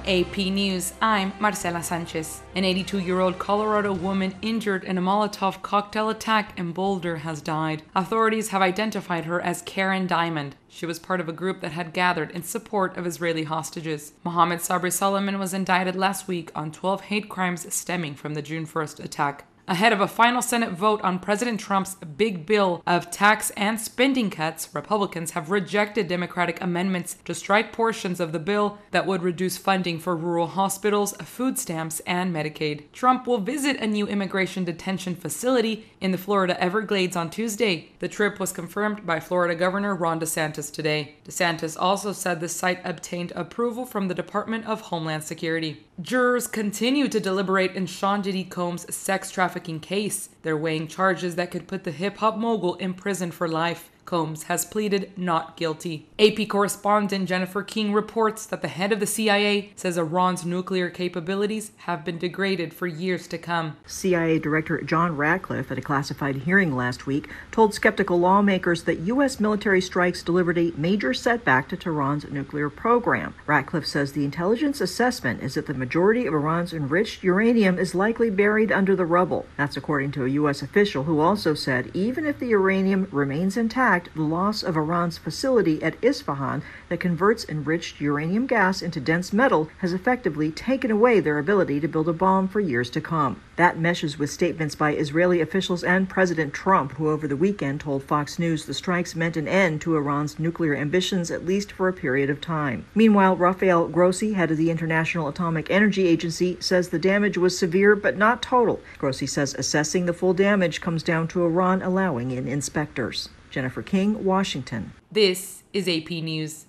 AP News, I'm Marcela Sanchez. An 82-year-old Colorado woman injured in a Molotov cocktail attack in Boulder has died. Authorities have identified her as Karen Diamond. She was part of a group that had gathered in support of Israeli hostages. Mohammed Sabri Solomon was indicted last week on 12 hate crimes stemming from the June 1st attack. Ahead of a final Senate vote on President Trump's big bill of tax and spending cuts, Republicans have rejected Democratic amendments to strike portions of the bill that would reduce funding for rural hospitals, food stamps, and Medicaid. Trump will visit a new immigration detention facility in the Florida Everglades on Tuesday. The trip was confirmed by Florida Governor Ron DeSantis today. DeSantis also said the site obtained approval from the Department of Homeland Security. Jurors continue to deliberate in Sean Diddy Combs' sex trafficking case. They're weighing charges that could put the hip-hop mogul in prison for life. Combs has pleaded not guilty. AP correspondent Jennifer King reports that the head of the CIA says Iran's nuclear capabilities have been degraded for years to come. CIA Director John Ratcliffe, at a classified hearing last week, told skeptical lawmakers that U.S. military strikes delivered a major setback to Tehran's nuclear program. Ratcliffe says the intelligence assessment is that the majority of Iran's enriched uranium is likely buried under the rubble. That's according to a U.S. official who also said even if the uranium remains intact, the loss of Iran's facility at Isfahan that converts enriched uranium gas into dense metal has effectively taken away their ability to build a bomb for years to come. That meshes with statements by Israeli officials and President Trump, who over the weekend told Fox News the strikes meant an end to Iran's nuclear ambitions, at least for a period of time. Meanwhile, Rafael Grossi, head of the International Atomic Energy Agency, says the damage was severe but not total. Grossi says assessing the full damage comes down to Iran allowing in inspectors. Jennifer King, Washington. This is AP News.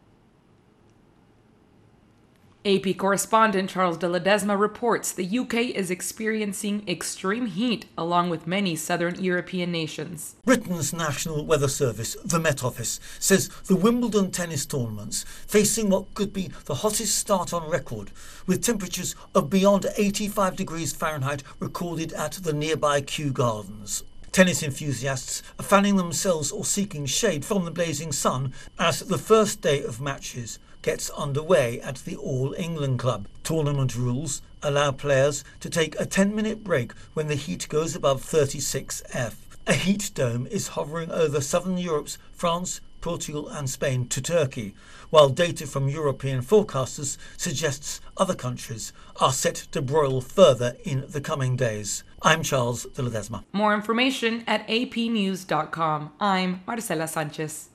AP correspondent Charles de Ledesma reports the UK is experiencing extreme heat along with many southern European nations. Britain's National Weather Service, the Met Office, says the Wimbledon tennis tournament's facing what could be the hottest start on record, with temperatures of beyond 85 degrees Fahrenheit recorded at the nearby Kew Gardens. Tennis enthusiasts are fanning themselves or seeking shade from the blazing sun as the first day of matches gets underway at the All England Club. Tournament rules allow players to take a 10-minute break when the heat goes above 36 F. A heat dome is hovering over southern Europe's France, Portugal and Spain to Turkey, while data from European forecasters suggests other countries are set to broil further in the coming days. I'm Charles de Ledesma. More information at apnews.com. I'm Marcela Sanchez.